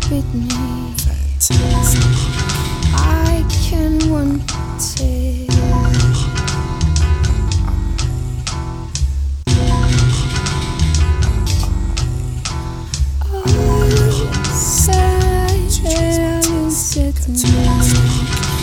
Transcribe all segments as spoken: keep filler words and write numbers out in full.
with me. Fantastic. I can want it. Oh, silence at me.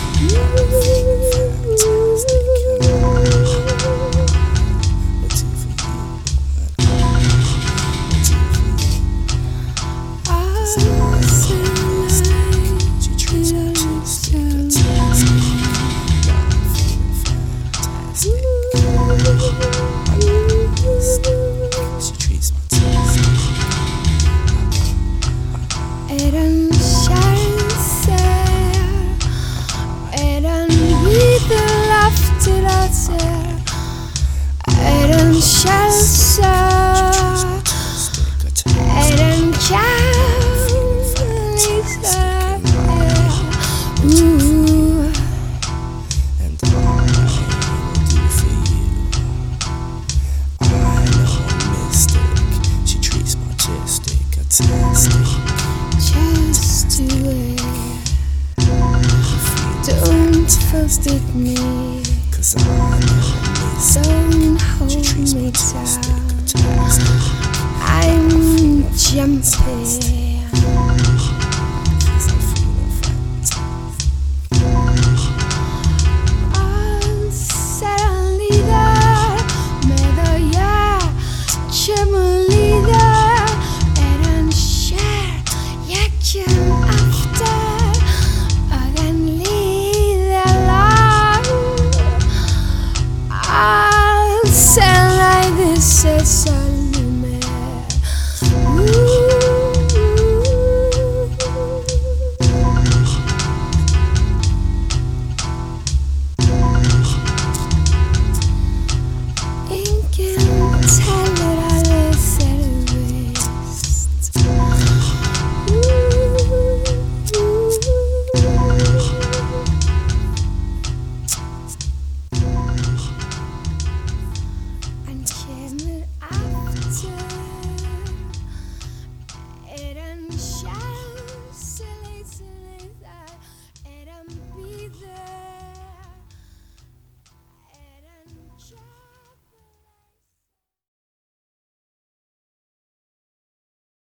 Er den kjærser, er den videre after at ser, er den kjærser, er den kjærligser, ooh. And all I will do for you, I know a mystic, she treats my majestic, fantastic. Just do it. Don't forget me. Cause I know Don't hold she treats me my down. majestic, fantastic. I'm jumping.